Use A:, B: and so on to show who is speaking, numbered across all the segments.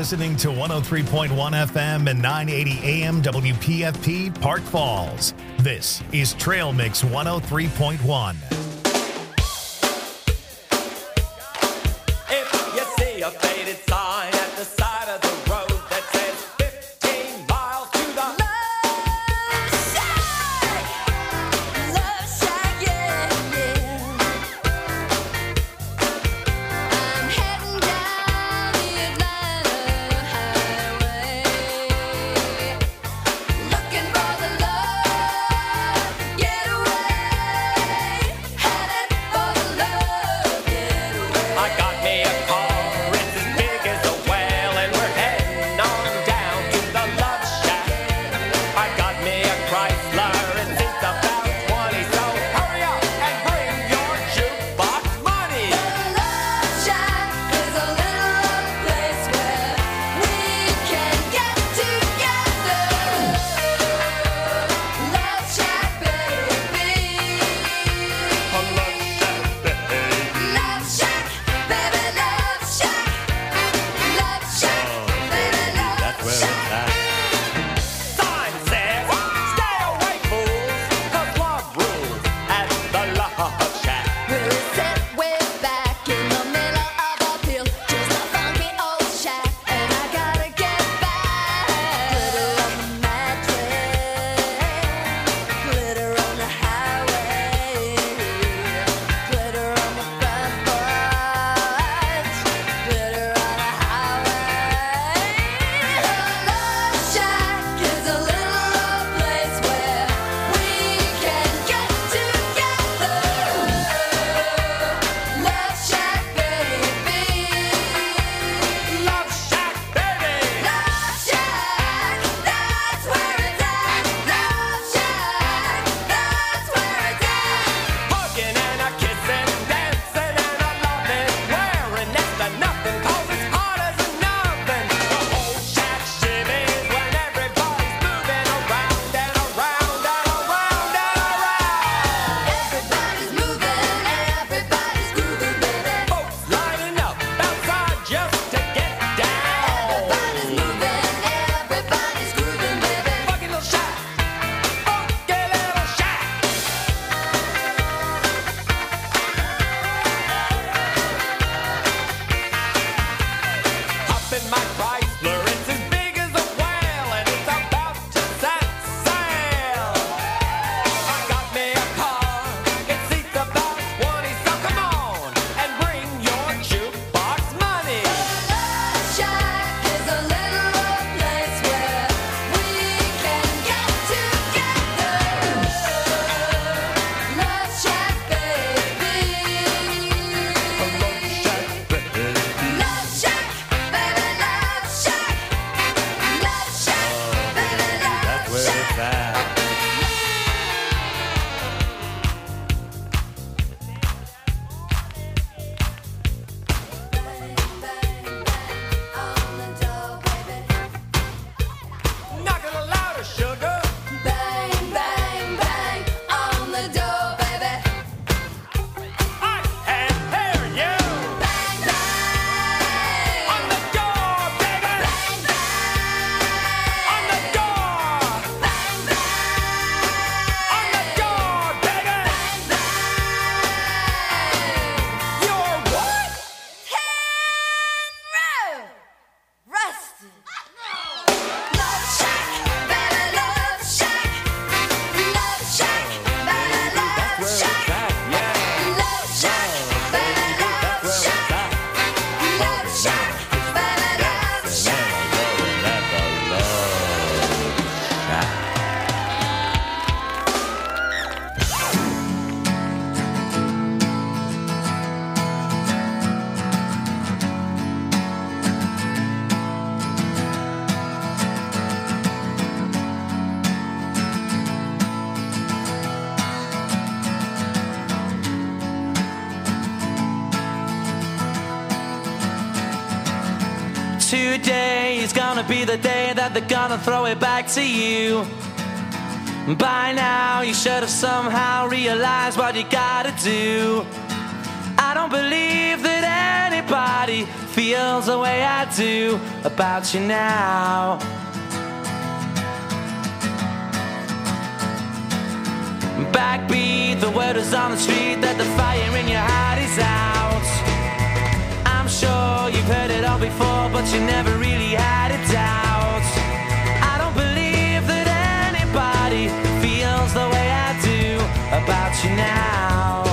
A: listening to 103.1 FM and 980 AM WPFP Park Falls. This is Trail Mix 103.1.
B: If you see a faded sign at the side of the road that says 15 miles to the
C: Love Shack, yeah, yeah. I'm heading down the Atlanta highway, looking for the love getaway, headed for the love getaway.
B: I got me a car, it's as big as a whale, and we're heading on down to the Love Shack. I got me a Chrysler, it seats about 20, so hurry up and bring your jukebox money.
C: The Love Shack is a little place where we can get together. Love Shack, baby. Love Shack, baby, Love Shack. Love Shack, baby, Love Shack.
B: Sign says, stay away, fools, 'cause love rules at the Love Shack.
C: We're set way back in the middle of a field, just a funky old shack, and I gotta get back. Glitter on the mattress, glitter on the highway, glitter on the front porch, glitter on the highway. The Love Shack is a little place where we can get together. Love Shack, baby.
B: Love Shack, baby.
C: Love Shack, that's where it's at. Love Shack, that's where it's at.
B: Hugging and a kissing, dancing and a loving, wearing next to nothing 'cause it's hard as a nothing. The whole shack shimmies when everybody's moving around and around and around and around.
C: Everybody's moving, everybody's grooving, baby.
B: Folks lining up outside just to get down.
C: Everybody's moving, everybody's grooving, baby.
B: Funky little shack, funky little shack. Hop in my Chrysler, it's as big as a whale, and it's about to set sail. I got me a car, it seats about 20, so come on and bring your jukebox money.
C: Love Shack is a little place where we can get together. Love Shack, baby. Love Shack, baby, Love Shack. Love Shack, baby, Love Shack. Bang, bang, bang on the door, baby.
B: Knock it louder, sugar.
C: Bang, bang, bang on the door, baby.
B: I can't hear you.
C: Bang, bang
B: On the door, baby.
C: bang, bang
B: On the door.
C: bang, bang
B: On the door, baby.
C: bang, bang.
B: You're what?
C: Rusted. Love Shack, baby, Love Shack. Love Shack, baby, Love Shack. Love Shack, baby, Love Shack. Love Shack, baby, Love Shack.
D: Today is gonna be the day that they're gonna throw it back to you. By now you should have somehow realized what you gotta do. I don't believe that anybody feels the way I do about you now. Backbeat, the word is on the street that the fire in your heart is out. I'm sure you've heard it all before, but you never really had a doubt. I don't believe that anybody feels the way I do about you now.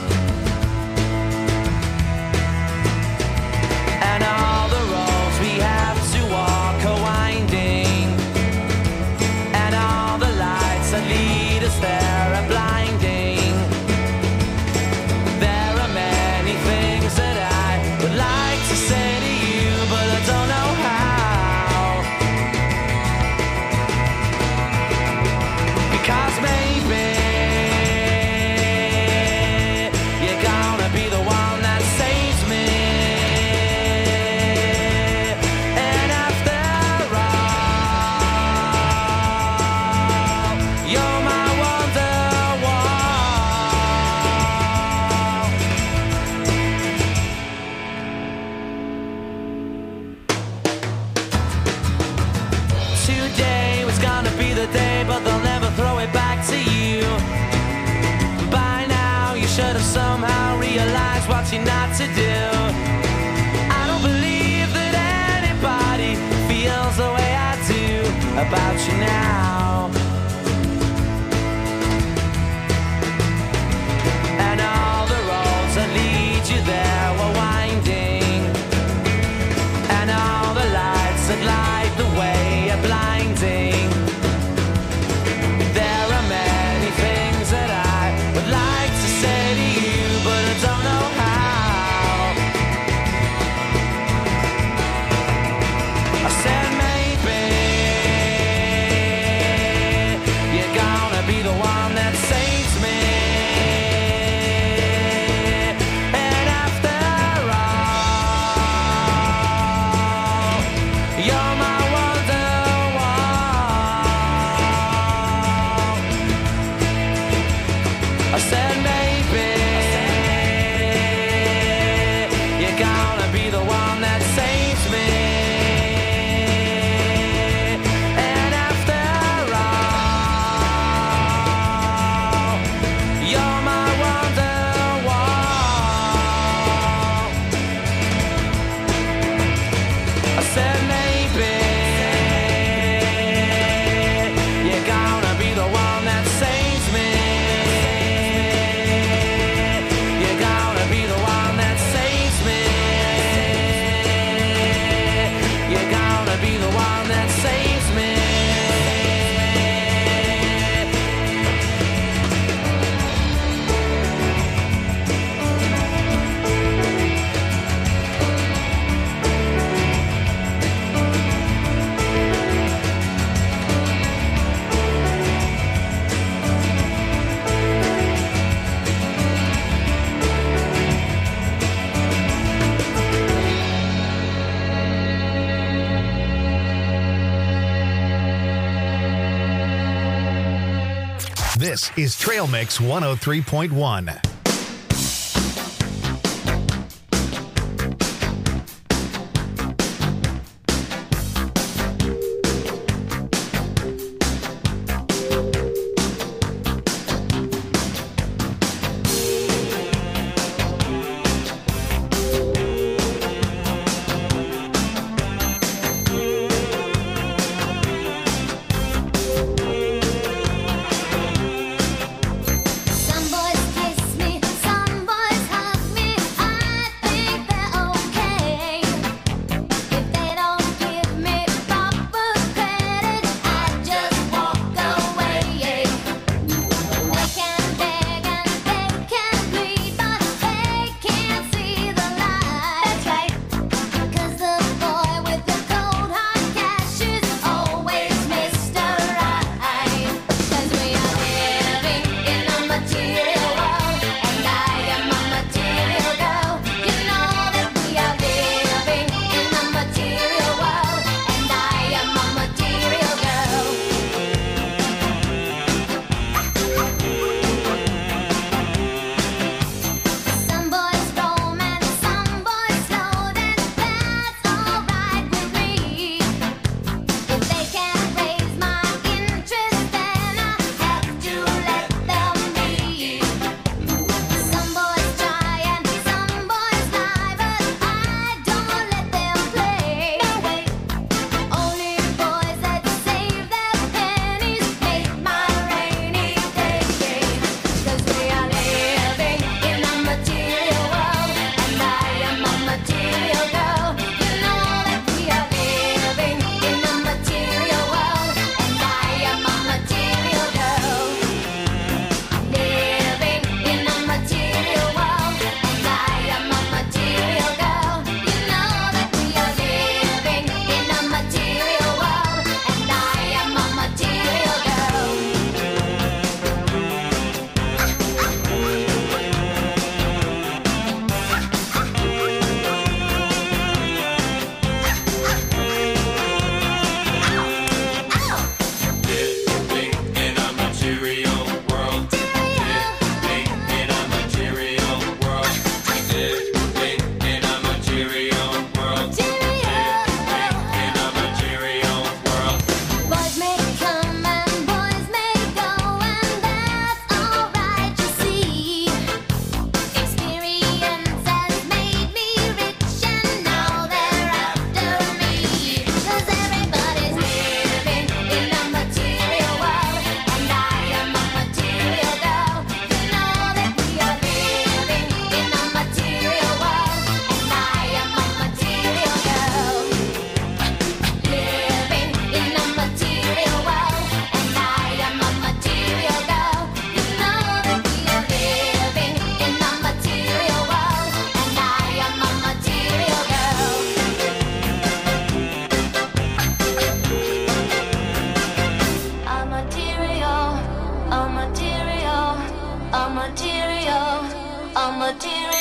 D: And all the roads we have to walk are winding, and all the lights that lead us there are blinding. There are many things that I would like to say to you, but I don't know how. Because maybe you're gonna be the one that saves me. And after all, you're my Wonderwall. Today was gonna be the day, but they'll never throw it back to you. By now, you should have somehow realized what you're not to do. I don't believe that anybody feels the way I do about you now. And all the roads that lead you there were winding, and all the lights that light the way are blinding. There are many things that I would like to say to you, but I don't know how. I said maybe you're gonna be the one that saves me. And after all, you're my Wonderwall. I said maybe you're gonna be the one that saves me. And after all, you're my Wonderwall. I said maybe you're gonna be the one that saves me. You're gonna be the one that saves me. You're gonna be the one that saves me.
A: This is Trail Mix 103.1.
C: Some boys kiss me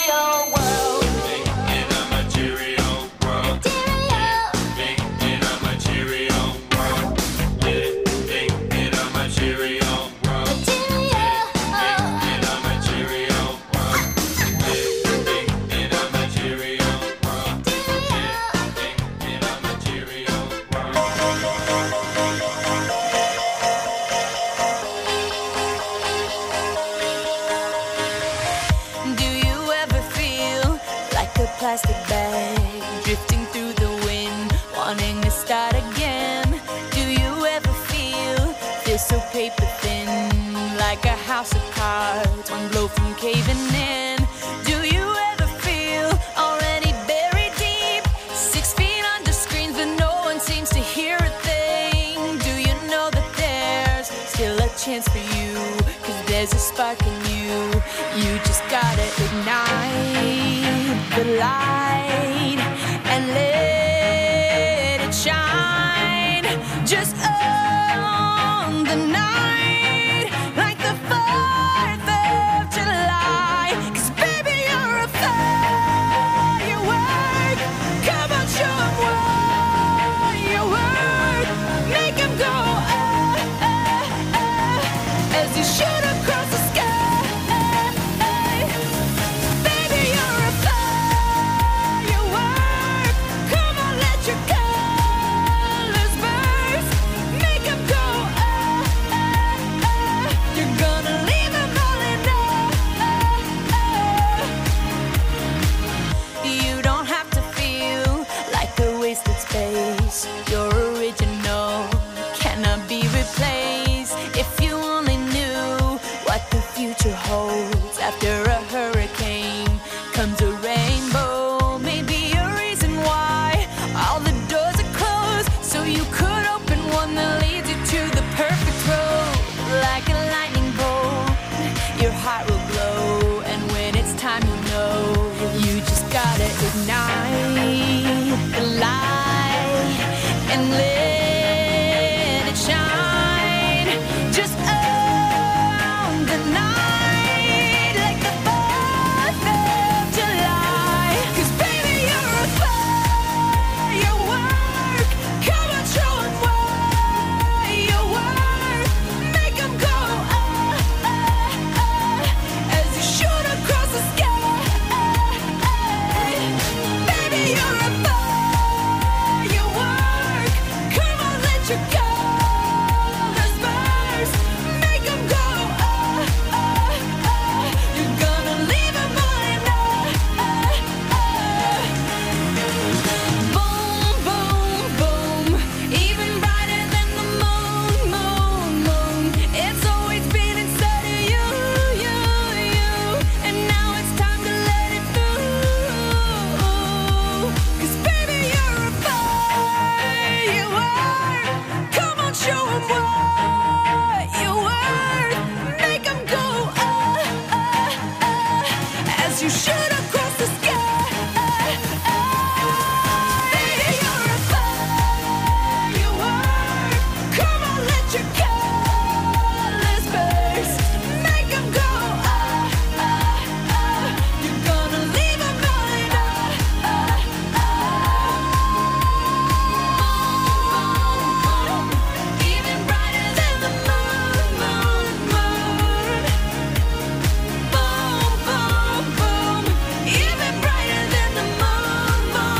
C: material world.
B: In a material world. Living in a material world. Living in a material world. Living in a material world. Living in a material world. Living in a material world.
C: Do you ever feel like a plastic bag drifting through the wind, wanting to start again? Do you ever feel so paper thin, like a house of cards, one blow from caving in? Do you ever feel already buried deep, 6 feet under screens, but no one seems to hear a thing? Do you know that there's still a chance for you? 'Cause there's a spark in you. You just gotta ignite the light and let it shine. Just on the night, like the 4th of July. 'Cause baby, you're a firework. Come on, show 'em what you work. Make 'em go as you shoot across the sky. Baby, you're a firework. Come on, let your colors burst. Make 'em go You're gonna leave 'em all in You don't have to feel like a wasted space. You're original, cannot be replaced. If you only knew what the future holds. After a hurricane comes a rainbow. Maybe a reason why all the doors are closed, so you could open one that leads you to the perfect road. Like a lightning bolt, your heart will glow, and when it's time, you know you just gotta ignite the light and let it shine. Just on the night, like the 4th of July. 'Cause baby, you're a firework. Come on, show 'em what you work. Make 'em go as you shoot across the sky. Baby, you're a firework. Come on, let your colors burst. Make 'em go You're gonna leave 'em all in Boom, boom, boom. Even brighter than the moon, moon, moon. It's always been inside of you, you, you. And now it's time to let it through. 'Cause baby, you're a firework. Come on, show 'em what you worth. Make 'em go as you shoot across the sky. Baby, you're a firework. Come on, let your colors burst. Make 'em go You're gonna leave 'em all in Even brighter than the moon, moon, moon. Boom, boom, boom. Even brighter than the moon,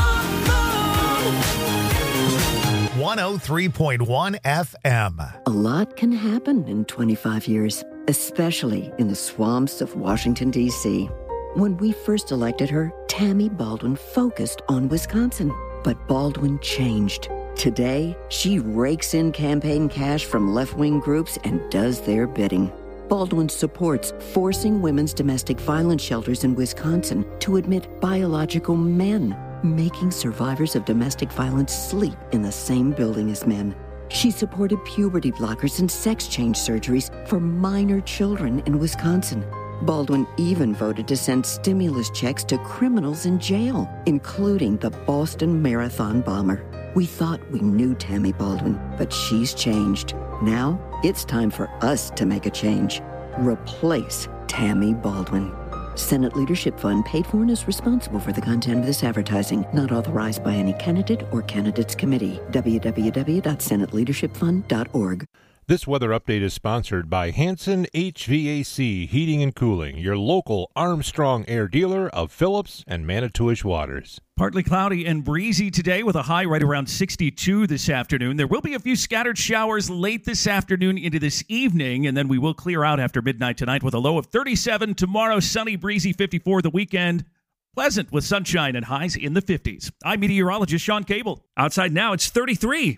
C: moon, moon.
A: 103.1 FM.
E: A lot can happen in 25 years, especially in the swamps of Washington, D.C. When we first elected her, Tammy Baldwin focused on Wisconsin. But Baldwin changed. Today, she rakes in campaign cash from left-wing groups and does their bidding. Baldwin supports forcing women's domestic violence shelters in Wisconsin to admit biological men, making survivors of domestic violence sleep in the same building as men. She supported puberty blockers and sex change surgeries for minor children in Wisconsin. Baldwin even voted to send stimulus checks to criminals in jail, including the Boston Marathon bomber. We thought we knew Tammy Baldwin, but she's changed. Now it's time for us to make a change. Replace Tammy Baldwin. Senate Leadership Fund, paid for and is responsible for the content of this advertising. Not authorized by any candidate or candidates committee. www.senateleadershipfund.org.
F: This weather update is sponsored by Hanson HVAC Heating and Cooling, your local Armstrong Air dealer of Phillips and Manitowish waters.
G: Partly cloudy and breezy today with a high right around 62 this afternoon. There will be a few scattered showers late this afternoon into this evening, and then we will clear out after midnight tonight with a low of 37. Tomorrow, sunny, breezy, 54. The weekend, pleasant with sunshine and highs in the 50s. I'm meteorologist Sean Cable. Outside now, it's 33.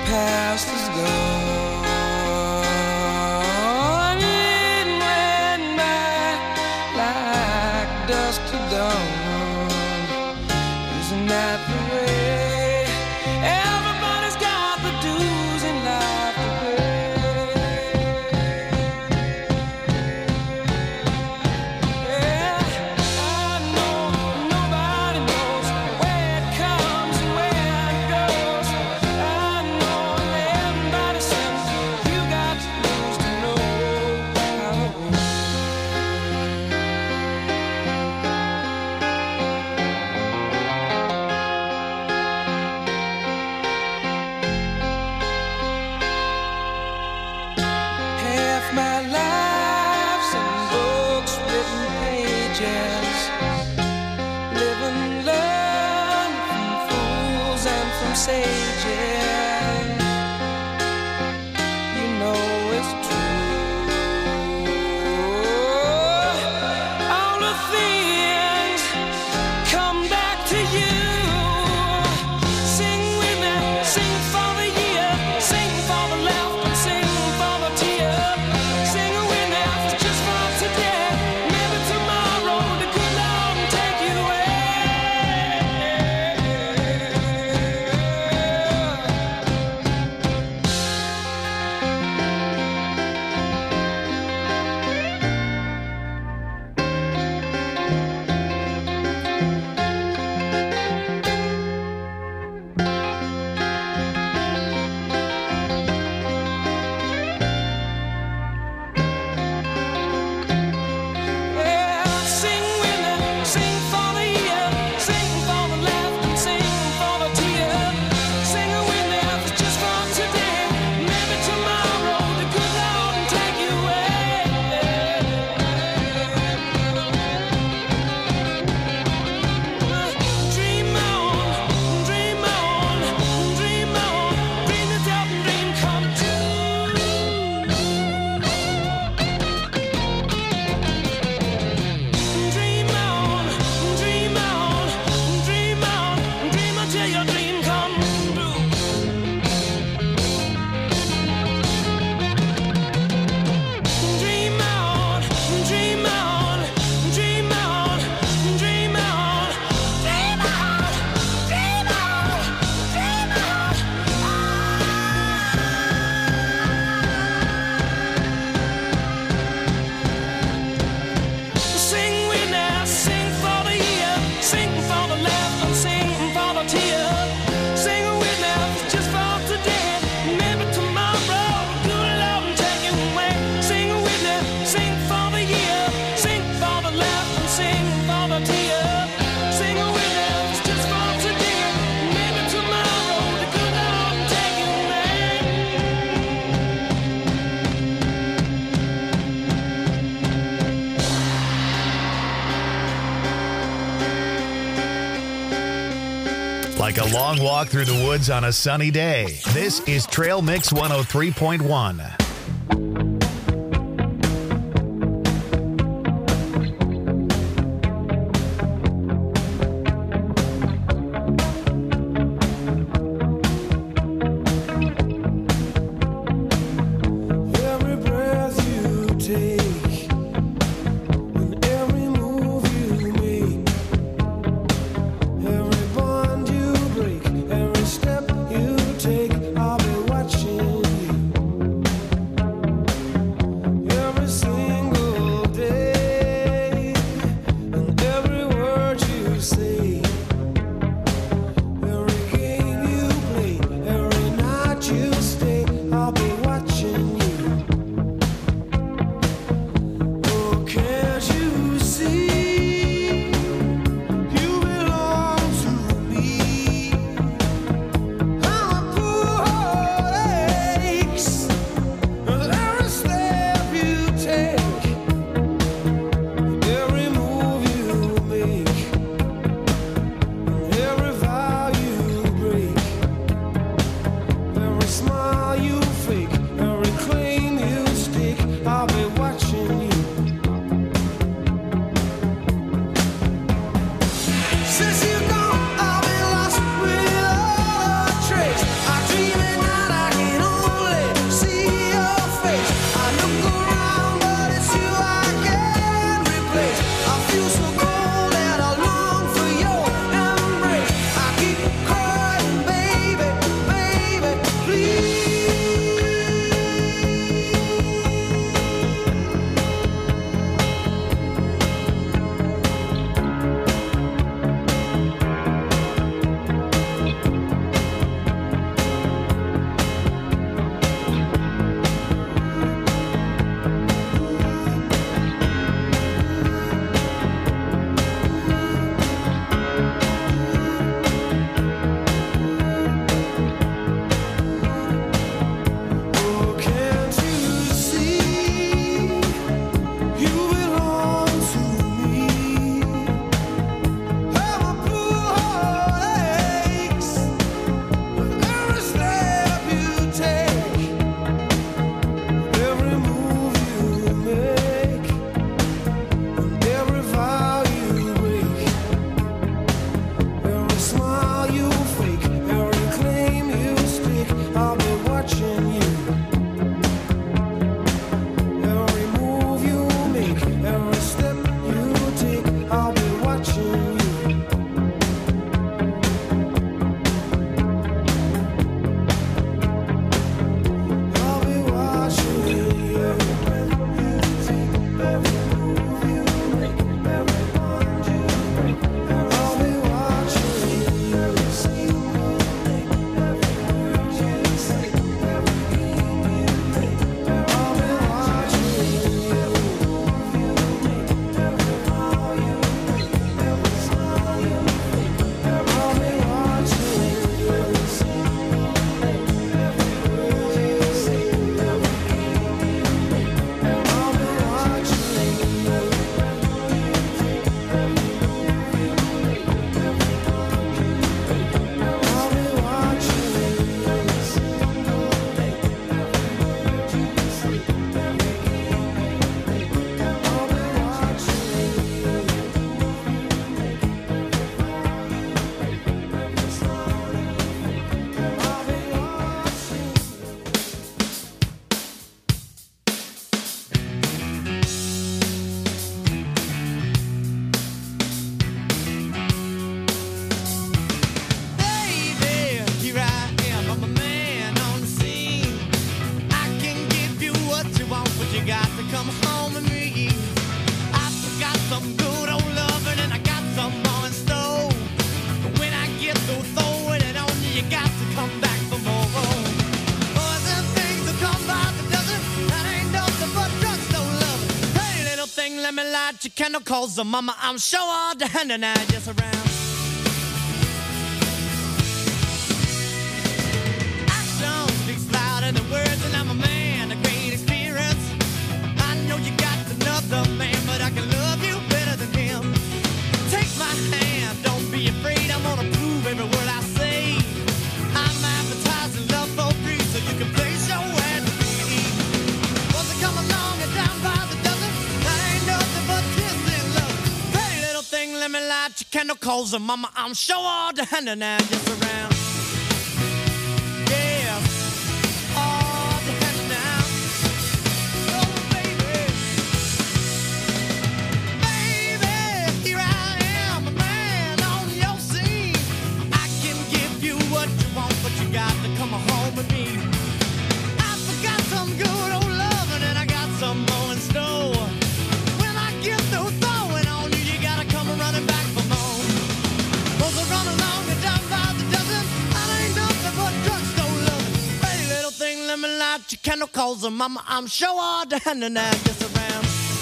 H: past is gone. It went by like dust to dawn. Isn't that the way? Everybody's got the dues in life to pay. Yeah, I know nobody knows where it comes and where it goes. I know everybody says you got to lose to know how to win. Half my life's in books, written pages. Live and learn from fools and from sages. You know it's true. All the things come back to you. Sing with me, sing for the year, sing for the laughter, sing for the tear. Sing with me, just for today. Maybe tomorrow the good Lord will take you away. Yeah, sing with me, sing for the year, sing for the laughter, sing for the tear. Sing with me, just for today. Maybe tomorrow the good Lord will take you away. Dream on, dream on, dream on, dream yourself and dream come true. Dream on, dream on, dream on, dream until your dream comes true. Dream on, dream on, dream on, dream on, dream on, dream on, dream on. Sing with me, sing for the year, sing for the laughter, sing for the tear. Sing with me, just for today. Maybe tomorrow, good Lord will take you away. Sing with me, sing for the year, sing for the laughter, sing for the tear. Sing with me, just for today. Maybe tomorrow, the good Lord will take you away.
A: Like a long walk through the woods on a sunny day. This is Trail Mix 103.1.
H: Every breath you take, and every move you make, every bond you break, every step you take, I'll be watching you.
B: light your candle, cause mama, I'm sure all the hand and I just around. Action speaks louder than words, and I'm a man of great experience. I know you got another man, but I can love you better than him. Take my hand, don't be afraid, I'm gonna prove every word I say. I'm advertising love for free, so you can place your ad to me. Was it come along and down by the dozen? That ain't nothing but tears and love. Pretty little thing, let me light your candle, cause mama, I'm sure all the hand and I just around. Yeah, all the hand now. Oh, baby. Baby, here I am, a man on your scene. I can give you what you want, but you got to come home with me. I forgot some good old loving, and I got some more in store. When I get through throwing on you, you gotta come running back for more. Those are run along and down by the dozen. That ain't nothing but drugstore loving. Pretty little thing, let me light your candle, cause mama, I'm sure all the hand and I just around.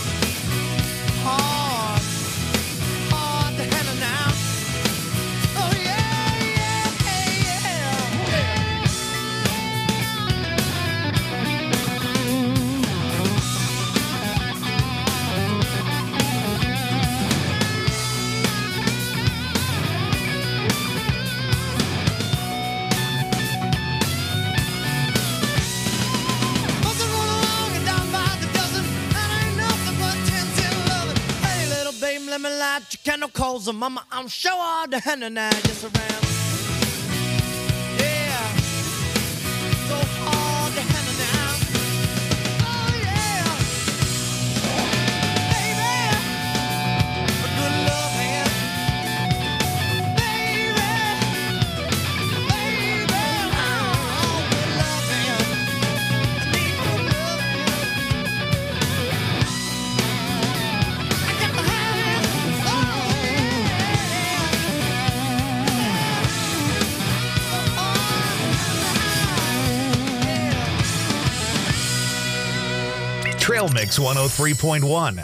B: Hard, hard the hand and now. Oh yeah, yeah, yeah. Must have run along and down by the dozen. That ain't nothing but 10 loving. Hey, little babe, let me light your candle, cause mama, I'm sure all the hand and I just around. Yeah, so hard the hand and now. Oh yeah, baby, a good love hand. Baby, baby, oh, good love hand. I need good love hand. I got to have it. Oh yeah.
A: Trail Mix 103.1.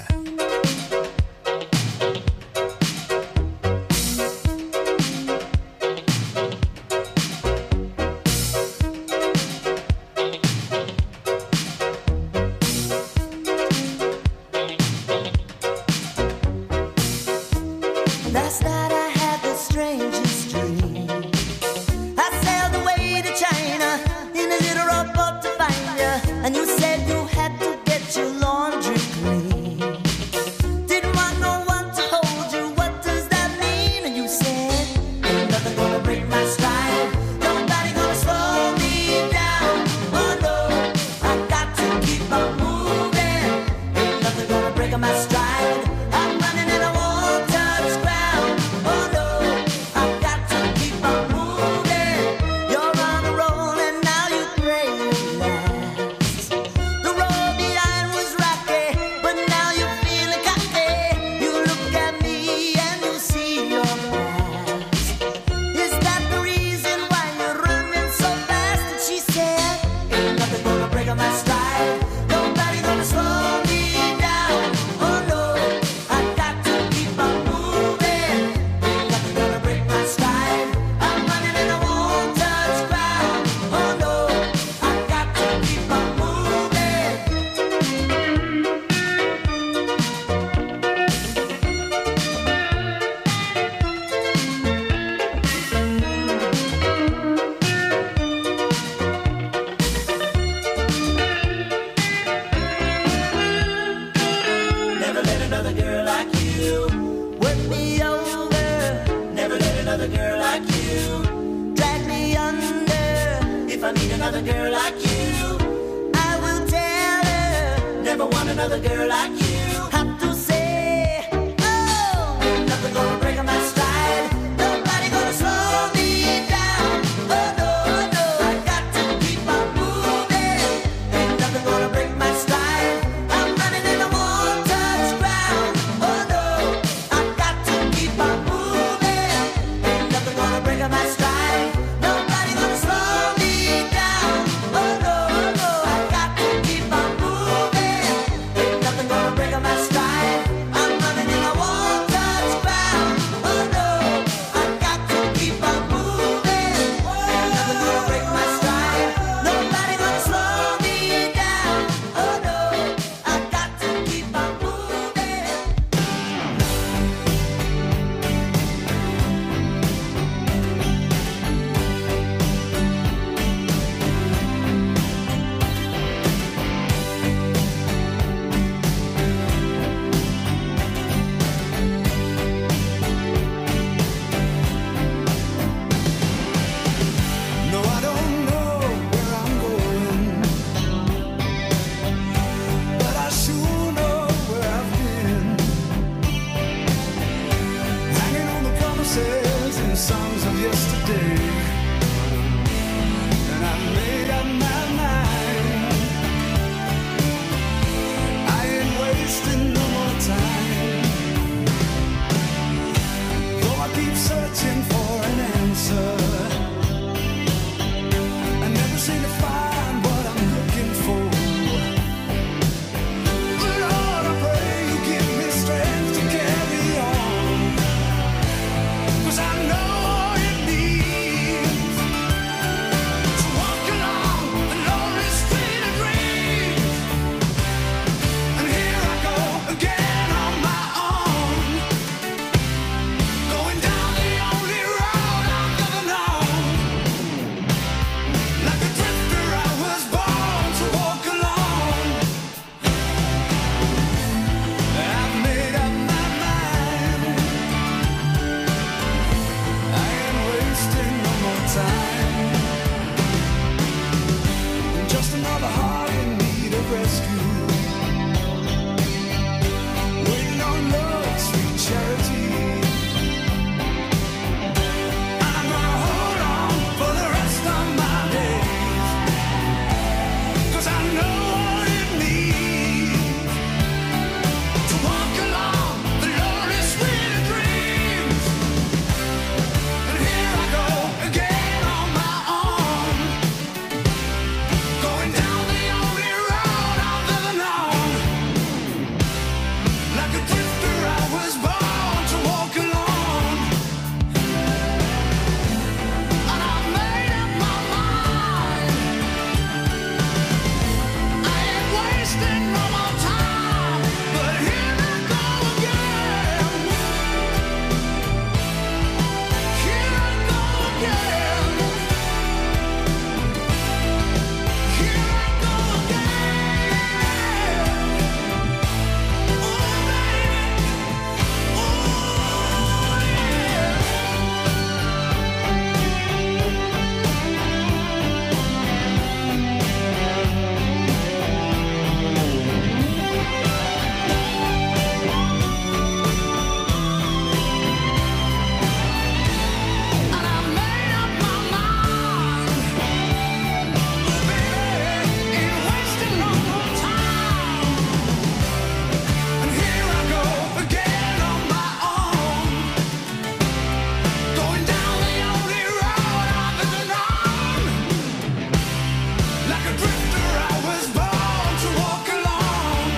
I: Last night I had the strangest dream. I sailed away to China in a little rowboat to find you, and you said you had to get your laundry clean. Didn't want no one to hold you. What does that mean? And you said, ain't nothing gonna break my stride. Nobody gonna slow me down. Oh no, I got to keep on moving. Ain't nothing gonna break my stride. I'm running and I won't touch ground. Oh no, I got to keep on moving. You're on a roll and now you pray you last. The road behind was rocky, but now you're feeling cocky. You look at me and you see your past. Is that the reason why you're running so fast? And she said, ain't nothing gonna break my stride. Nobody gonna slow me down. Oh no, I got to keep on moving. Ain't nothing gonna break my stride. I'm running and I won't touch ground. Oh no, I got to keep on moving. Never let another girl like you work me over. Never let another girl like you drag me under. If I meet another girl like you, I will tell her. Never want another girl like you. Have to say, oh, ain't nothing gonna break my stride. Nobody gonna slow me down. Oh no, no, I got to keep on moving. Ain't nothing gonna break my stride. I'm running and I won't touch ground. Oh no, I got to keep on moving. Ain't nothing gonna break my stride. Nobody gonna slow me down. Oh no, no, I got to keep on moving. Ain't nothing gonna break
H: seem to find what I'm looking for. Lord, I pray you give me strength to carry on, 'cause I know all it means to walk along the lonely street of dreams. And here I go again on my own, going down the only road I've ever known. Like a drifter, I was born to walk alone. I've made up my mind. I ain't wasting no more time. Just another heart in need of rescue, waiting on love's sweet charity. I'm gonna hold on for the rest of my days, 'cause I know what it means to walk along the lonely street of dreams. And here I go again on my own, going down the only road I've ever known. Like a drifter, I was born to walk alone. And I've made up my mind. I ain't wasting no more time. But here I go again. Here I go again. Here I go again. Oh, baby. Oh, yeah. And I made up my mind. Oh, baby, ain't wasting no more time. And here I go again on my own, going down the only road I've ever known. Like a drifter, I was born to walk alone.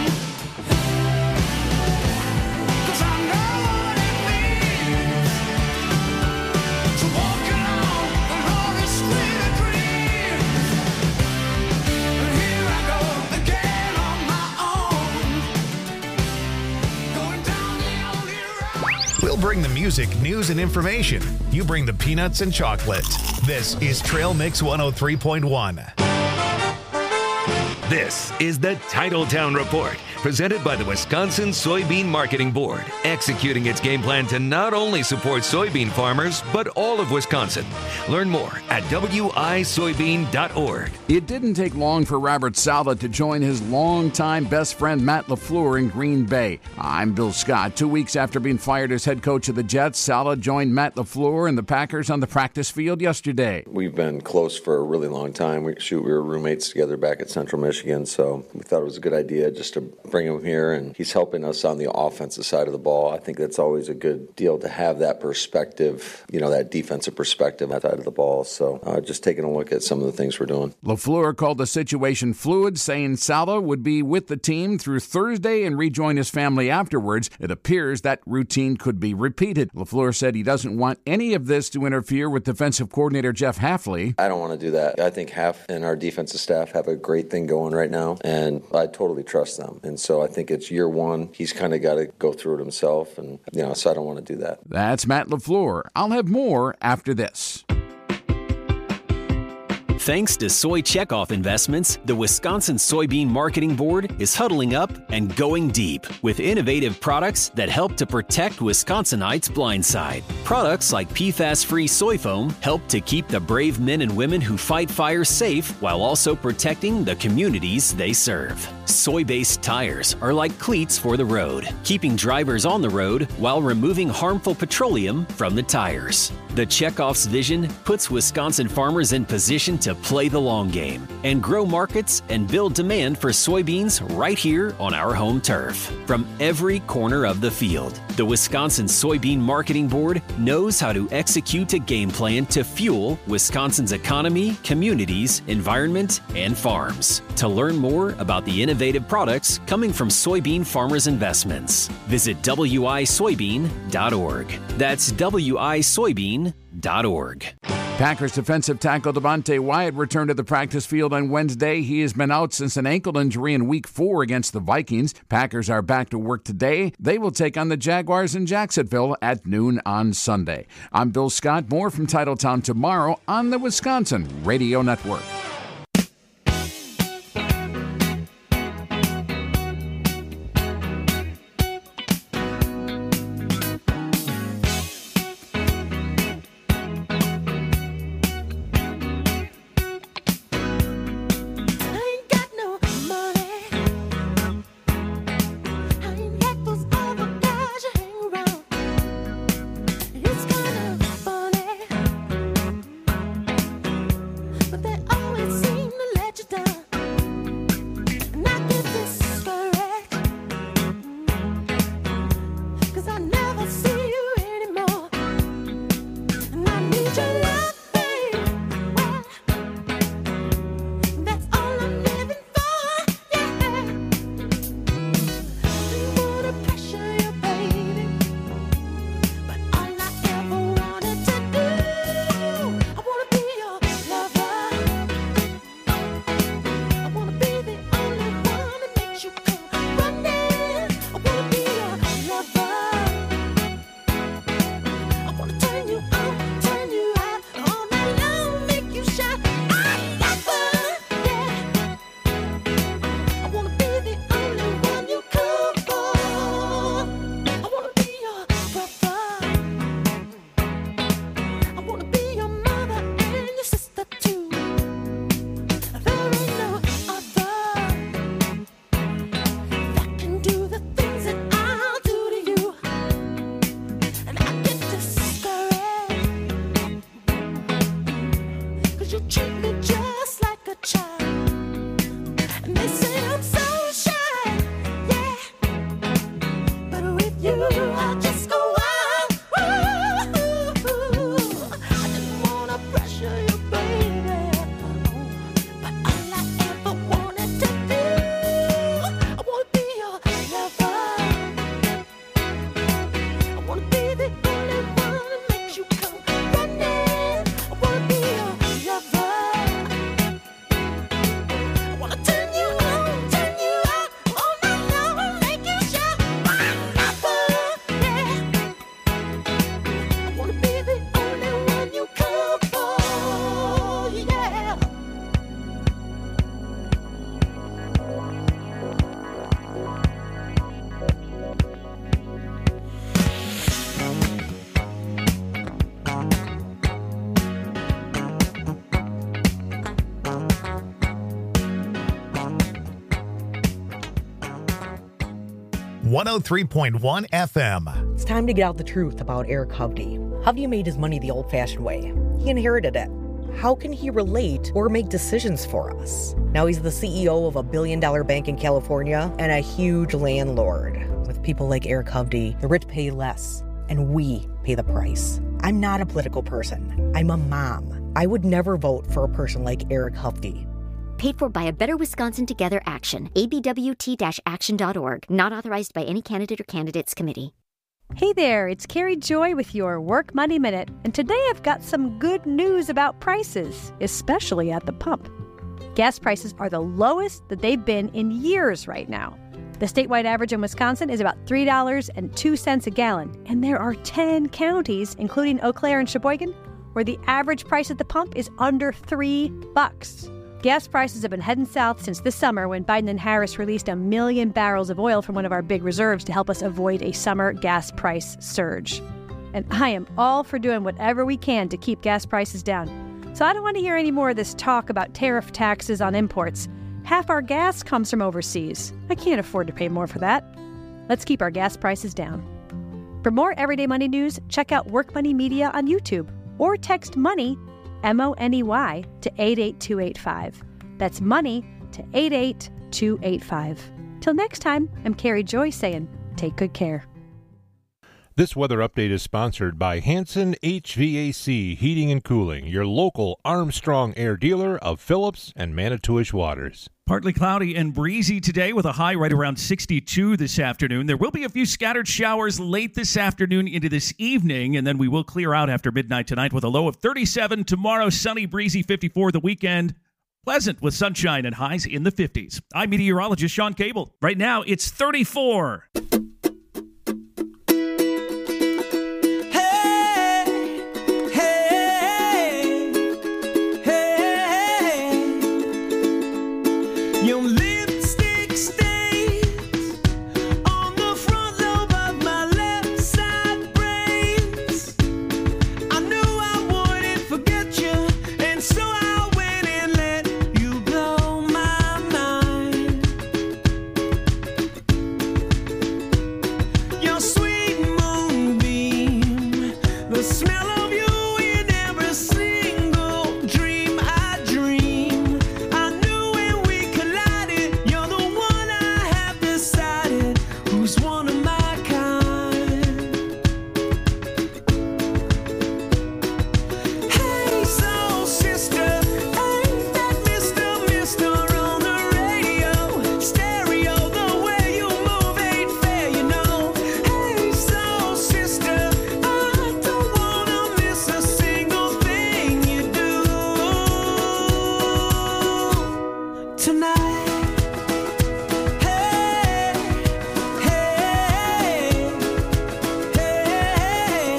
H: 'Cause I know what it means to walk along the lonely street of dreams. And here I go again on my own, going down the only road.
A: We'll bring the music, news, and information. You bring the peanuts and chocolate. This is Trail Mix 103.1.
J: This is the Titletown Report, presented by the Wisconsin Soybean Marketing Board, executing its game plan to not only support soybean farmers, but all of Wisconsin. Learn more at wisoybean.org.
K: It didn't take long for Robert Saleh to join his longtime best friend Matt LaFleur in Green Bay. I'm Bill Scott. 2 weeks after being fired as head coach of the Jets, Saleh joined Matt LaFleur and the Packers on the practice field yesterday.
L: We've been close for a really long time. We were roommates together back at Central Michigan, so we thought it was a good idea just to bring him here, and he's helping us on the offensive side of the ball. I think that's always a good deal to have that perspective, that defensive perspective on that side of the ball. So just taking a look at some of the things we're doing.
K: LaFleur called the situation fluid, saying Saleh would be with the team through Thursday and rejoin his family afterwards. It appears that routine could be repeated. LaFleur said he doesn't want any of this to interfere with defensive coordinator Jeff Hafley.
L: I don't want to do that. I think Haf and our defensive staff have a great thing going right now, and I totally trust them. And so I think it's year one. He's kind of got to go through it himself, and so I don't want to do that.
K: That's Matt LaFleur. I'll have more after this.
M: Thanks to Soy Checkoff Investments, the Wisconsin Soybean Marketing Board is huddling up and going deep with innovative products that help to protect Wisconsinites' blind side. Products like PFAS-free soy foam help to keep the brave men and women who fight fires safe while also protecting the communities they serve. Soy-based tires are like cleats for the road, keeping drivers on the road while removing harmful petroleum from the tires. The Chekhov's vision puts Wisconsin farmers in position to play the long game and grow markets and build demand for soybeans right here on our home turf. From every corner of the field, the Wisconsin Soybean Marketing Board knows how to execute a game plan to fuel Wisconsin's economy, communities, environment, and farms. To learn more about the innovative products coming from soybean farmers' investments, visit wisoybean.org. That's wisoybean.org.
K: Packers defensive tackle Devontae Wyatt returned to the practice field on Wednesday. He has been out since an ankle injury in Week 4 against the Vikings. Packers are back to work today. They will take on the Jaguars in Jacksonville at noon on Sunday. I'm Bill Scott. More from Titletown tomorrow on the Wisconsin Radio Network.
A: .1 FM.
N: It's time to get out the truth about Eric Hovde. Hovde made his money the old-fashioned way. He inherited it. How can he relate or make decisions for us? Now he's the CEO of a billion-dollar bank in California and a huge landlord. With people like Eric Hovde, the rich pay less, and we pay the price. I'm not a political person. I'm a mom. I would never vote for a person like Eric Hovde.
O: Paid for by a Better Wisconsin Together Action. abwt-action.org. Not authorized by any candidate or candidates committee.
P: Hey there, it's Carrie Joy with your Work Money Minute. And today I've got some good news about prices, especially at the pump. Gas prices are the lowest that they've been in years right now. The statewide average in Wisconsin is about $3.02 a gallon. And there are 10 counties, including Eau Claire and Sheboygan, where the average price at the pump is under $3. Gas prices have been heading south since this summer when Biden and Harris released 1 million barrels of oil from one of our big reserves to help us avoid a summer gas price surge. And I am all for doing whatever we can to keep gas prices down. So I don't want to hear any more of this talk about tariff taxes on imports. Half our gas comes from overseas. I can't afford to pay more for that. Let's keep our gas prices down. For more everyday money news, check out Work Money Media on YouTube or text MONEY, MONEY, to 88285. That's MONEY to 88285. Till next time, I'm Carrie Joy saying, take good care.
F: This weather update is sponsored by Hanson HVAC Heating and Cooling, your local Armstrong Air dealer of Phillips and Manitowish Waters.
G: Partly cloudy and breezy today with a high right around 62 this afternoon. There will be a few scattered showers late this afternoon into this evening, and then we will clear out after midnight tonight with a low of 37. Tomorrow, sunny, breezy, 54. The weekend, pleasant with sunshine and highs in the 50s. I'm meteorologist Sean Cable. Right now, it's 34.
H: Your lipstick stains on the front lobe of my left side brains. I knew I wouldn't forget you, and so I went and let you blow my mind. Your sweet moonbeam, the smell of you in every single dream I dream. I knew when we collided, you're the one I have decided who's one of my kind. Hey, soul sister, ain't that Mr. on the radio? Stereo, the way you move ain't fair, you know. Hey, soul sister, I don't wanna miss a single thing you do tonight. Hey, hey, hey,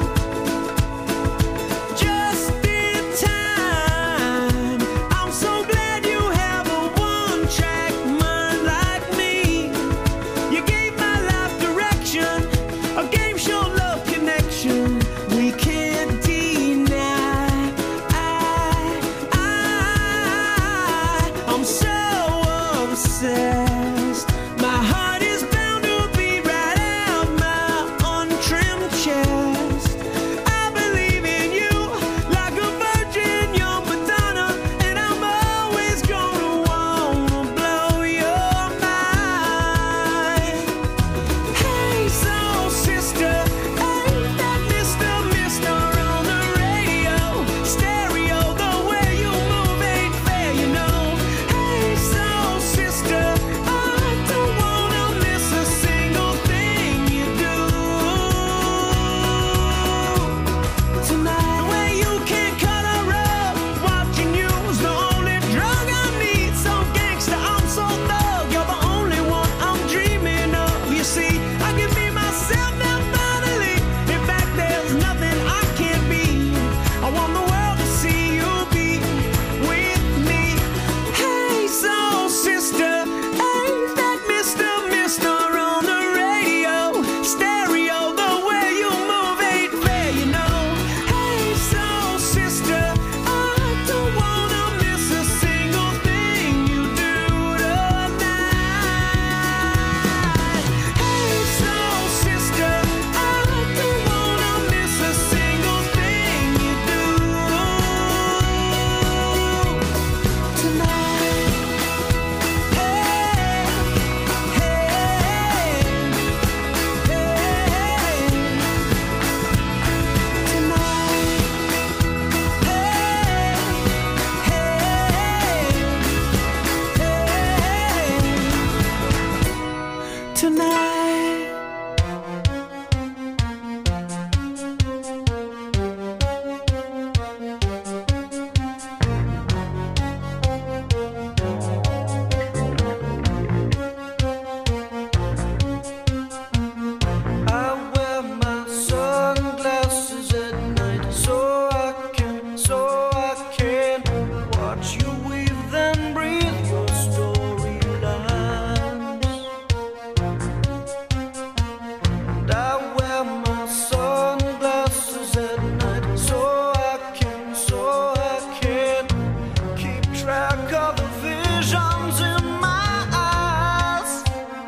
H: just in time. I'm so glad you have a one-track mind like me. You gave my life direction, a game show love connection we can't deny. I'm so obsessed. My heart is bound to be right out my untrimmed chest. I believe in you like a virgin, you're Madonna, and I'm always gonna wanna blow your mind. Hey, soul sister, ain't that Mr. on the radio? Stereo, the way you move ain't fair, you know. Hey, soul sister, I don't wanna miss a single thing you do tonight. The way you can cut a rug, watching you's the only drug I need. So gangsta, I'm so thug, you're the only one I'm dreaming of. You see, I can be myself now finally. In fact, there's nothing I can't be. I want the world to see you be with me. Hey, soul sister, ain't that Mr. on the radio? Stereo, the way you move ain't fair, you know. Hey, soul sister, I don't wanna miss a single thing you do tonight. Hey, soul sister, I don't wanna miss a single thing you do tonight. Tonight. I wear my sunglasses at night so I can watch you weave and breathe your storylines. And I wear my sunglasses at night so I can keep track of the vision visions in my eyes.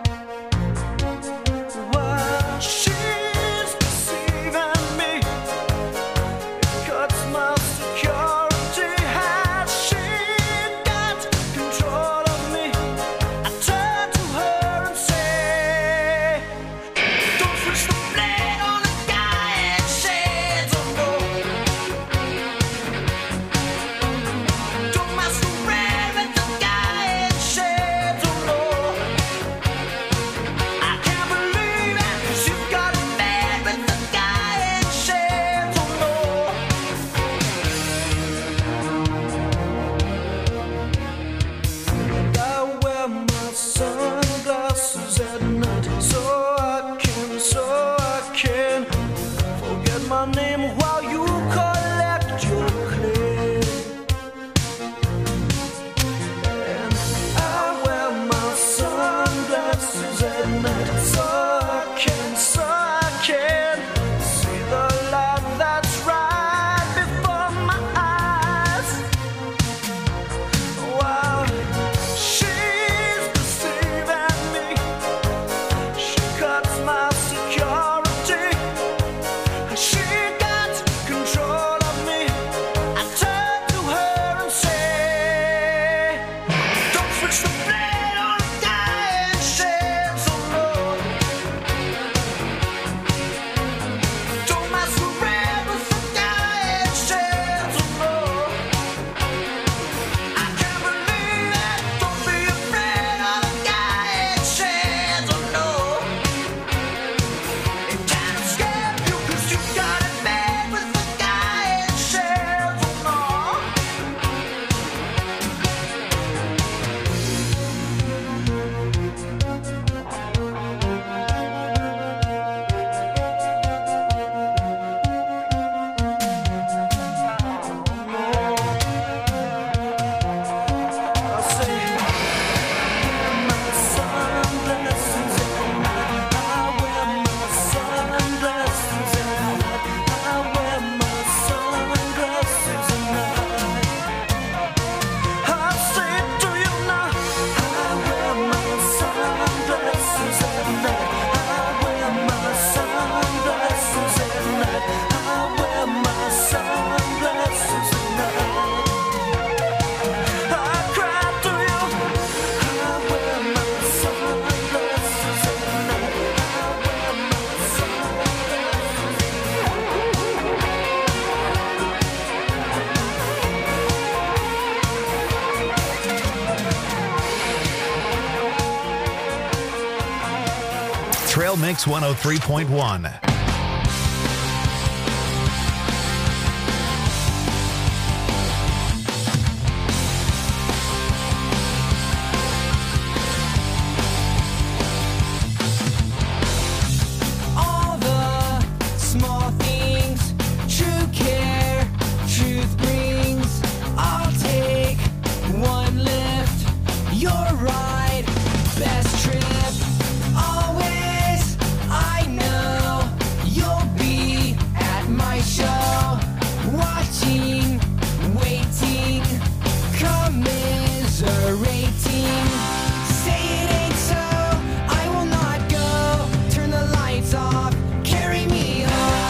H: Well, she's deceiving me. It cuts my security. Has she got control of me? I turn to her and say, don't switch the blade on a guy in shades of gold. Don't masquerade with the guy in shades of gold. I can't believe it, 'cause you've got a man with the guy in shades of gold. I wear my sunglasses at night so I can forget my name while you collect your claim. And I wear my sunglasses at night so I can see the light that's right before my eyes. Wow, she's deceiving me. She cuts my security. She got control of me. I turn to her and say, don't switch the blade on a guy in shades of gold. Don't masquerade with the guy in shades of gold. I can't believe it. Don't be afraid of the guy in shades of gold. It can't escape you 'cause you got it made with the guy in shades of gold. I say, my sunglasses at night. I wear my sunglasses at night. I wear my sunglasses at night. I say it to you now. I wear my sunglasses at night. I wear my sunglasses at night. I wear my sunglasses at night. I cry to you. I wear my sunglasses at night. I wear my
A: Trail Mix 103.1.
H: all the small things, true care, truth brings. I'll take one lift, your ride, best trip. Always, I know you'll be at my show, watching, waiting, commiserating. Say it ain't so, I will not go. Turn the lights off, carry me home.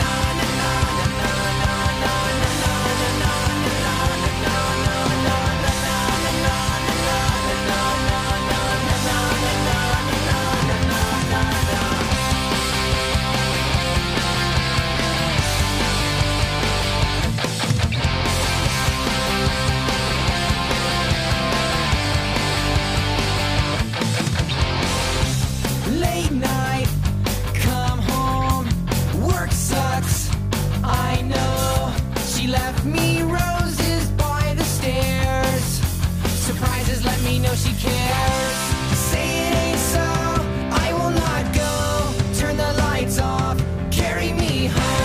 H: Late night, come home, work sucks, I know. She left me roses by the stairs. Surprises let me know she cares. Say it ain't so, I will not go. Turn the lights off, carry me home.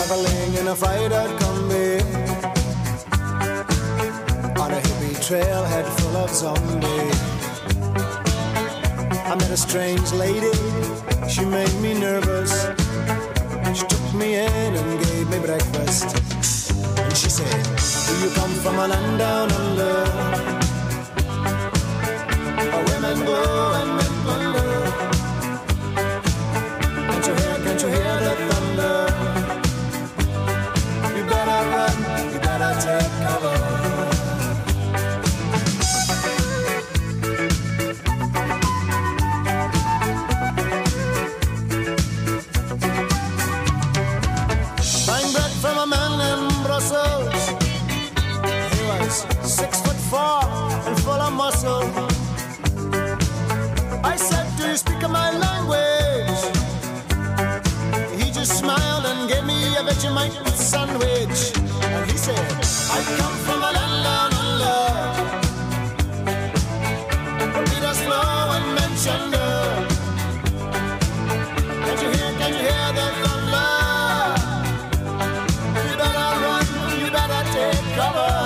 Q: Smuggling in a fried-out Kombi on a hippie trailhead full of zombies. I met a strange lady, she made me nervous. She took me in and gave me breakfast. And she said, do you come from a land down under, where women go and men wonder? Can't you hear the thunder? You better run, you better take cover. Buying bread from a man in Brussels. He was 6'4" and full of muscle. I said, do you speak my language? He just smiled and gave me a Vegemite sandwich. And he said, I come from a land down under, where Peter's flow and Manchester. Can you hear the thunder? You better run, you better take cover.